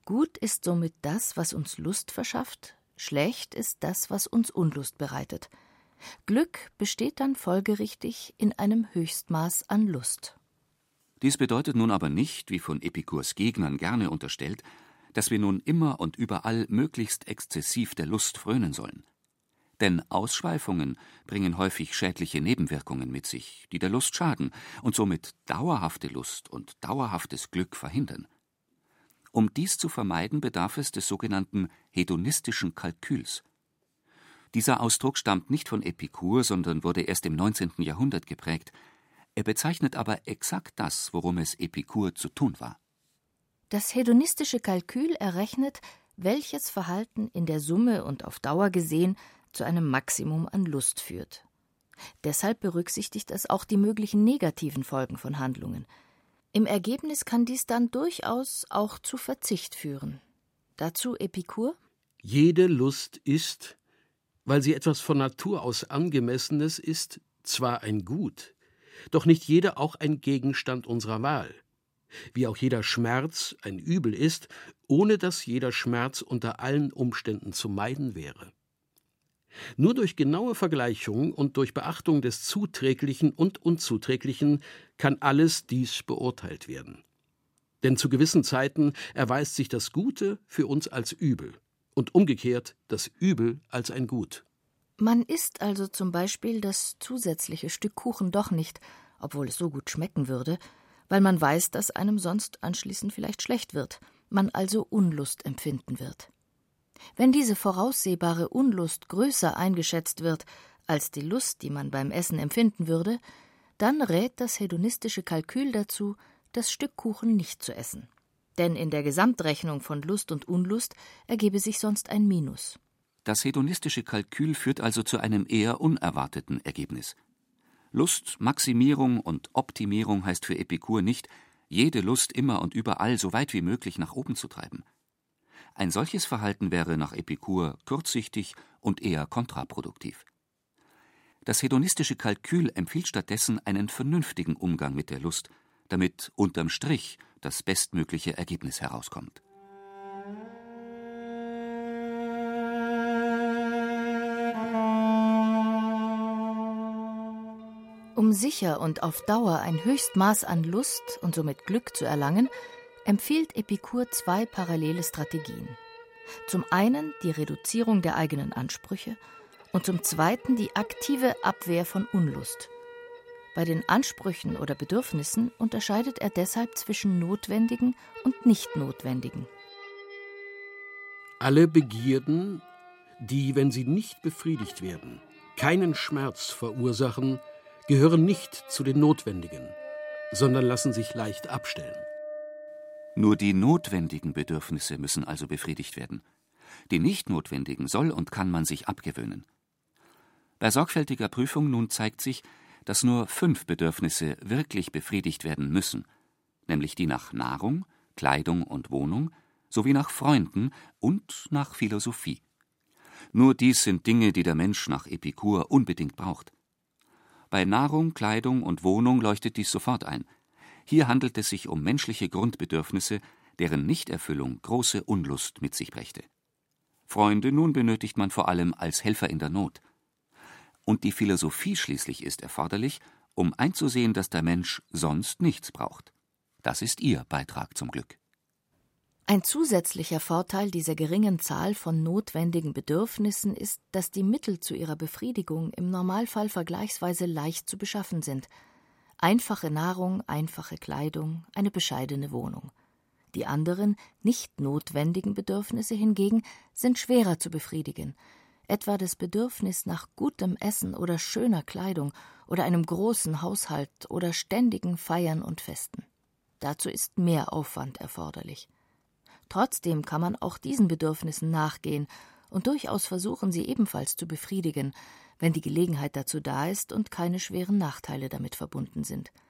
Gut ist somit das, was uns Lust verschafft, schlecht ist das, was uns Unlust bereitet. Glück besteht dann folgerichtig in einem Höchstmaß an Lust. Dies bedeutet nun aber nicht, wie von Epikurs Gegnern gerne unterstellt, dass wir nun immer und überall möglichst exzessiv der Lust frönen sollen. Denn Ausschweifungen bringen häufig schädliche Nebenwirkungen mit sich, die der Lust schaden und somit dauerhafte Lust und dauerhaftes Glück verhindern. Um dies zu vermeiden, bedarf es des sogenannten hedonistischen Kalküls. Dieser Ausdruck stammt nicht von Epikur, sondern wurde erst im 19. Jahrhundert geprägt. Er bezeichnet aber exakt das, worum es Epikur zu tun war. Das hedonistische Kalkül errechnet, welches Verhalten in der Summe und auf Dauer gesehen zu einem Maximum an Lust führt. Deshalb berücksichtigt es auch die möglichen negativen Folgen von Handlungen. Im Ergebnis kann dies dann durchaus auch zu Verzicht führen. Dazu Epikur: Jede Lust ist, weil sie etwas von Natur aus Angemessenes ist, zwar ein Gut, doch nicht jede auch ein Gegenstand unserer Wahl. Wie auch jeder Schmerz ein Übel ist, ohne dass jeder Schmerz unter allen Umständen zu meiden wäre. Nur durch genaue Vergleichung und durch Beachtung des Zuträglichen und Unzuträglichen kann alles dies beurteilt werden. Denn zu gewissen Zeiten erweist sich das Gute für uns als Übel und umgekehrt das Übel als ein Gut. Man isst also zum Beispiel das zusätzliche Stück Kuchen doch nicht, obwohl es so gut schmecken würde, weil man weiß, dass einem sonst anschließend vielleicht schlecht wird, man also Unlust empfinden wird. Wenn diese voraussehbare Unlust größer eingeschätzt wird als die Lust, die man beim Essen empfinden würde, dann rät das hedonistische Kalkül dazu, das Stück Kuchen nicht zu essen. Denn in der Gesamtrechnung von Lust und Unlust ergebe sich sonst ein Minus. Das hedonistische Kalkül führt also zu einem eher unerwarteten Ergebnis. Lustmaximierung und Optimierung heißt für Epikur nicht, jede Lust immer und überall so weit wie möglich nach oben zu treiben. Ein solches Verhalten wäre nach Epikur kurzsichtig und eher kontraproduktiv. Das hedonistische Kalkül empfiehlt stattdessen einen vernünftigen Umgang mit der Lust, damit unterm Strich das bestmögliche Ergebnis herauskommt. Um sicher und auf Dauer ein Höchstmaß an Lust und somit Glück zu erlangen, empfiehlt Epikur zwei parallele Strategien. Zum einen die Reduzierung der eigenen Ansprüche und zum zweiten die aktive Abwehr von Unlust. Bei den Ansprüchen oder Bedürfnissen unterscheidet er deshalb zwischen notwendigen und nicht notwendigen. Alle Begierden, die, wenn sie nicht befriedigt werden, keinen Schmerz verursachen, gehören nicht zu den Notwendigen, sondern lassen sich leicht abstellen. Nur die notwendigen Bedürfnisse müssen also befriedigt werden. Die nicht notwendigen soll und kann man sich abgewöhnen. Bei sorgfältiger Prüfung nun zeigt sich, dass nur 5 Bedürfnisse wirklich befriedigt werden müssen, nämlich die nach Nahrung, Kleidung und Wohnung, sowie nach Freunden und nach Philosophie. Nur dies sind Dinge, die der Mensch nach Epikur unbedingt braucht. Bei Nahrung, Kleidung und Wohnung leuchtet dies sofort ein. Hier handelt es sich um menschliche Grundbedürfnisse, deren Nichterfüllung große Unlust mit sich brächte. Freunde nun benötigt man vor allem als Helfer in der Not. Und die Philosophie schließlich ist erforderlich, um einzusehen, dass der Mensch sonst nichts braucht. Das ist ihr Beitrag zum Glück. Ein zusätzlicher Vorteil dieser geringen Zahl von notwendigen Bedürfnissen ist, dass die Mittel zu ihrer Befriedigung im Normalfall vergleichsweise leicht zu beschaffen sind. Einfache Nahrung, einfache Kleidung, eine bescheidene Wohnung. Die anderen, nicht notwendigen Bedürfnisse hingegen sind schwerer zu befriedigen, etwa das Bedürfnis nach gutem Essen oder schöner Kleidung oder einem großen Haushalt oder ständigen Feiern und Festen. Dazu ist mehr Aufwand erforderlich. Trotzdem kann man auch diesen Bedürfnissen nachgehen und durchaus versuchen, sie ebenfalls zu befriedigen, wenn die Gelegenheit dazu da ist und keine schweren Nachteile damit verbunden sind.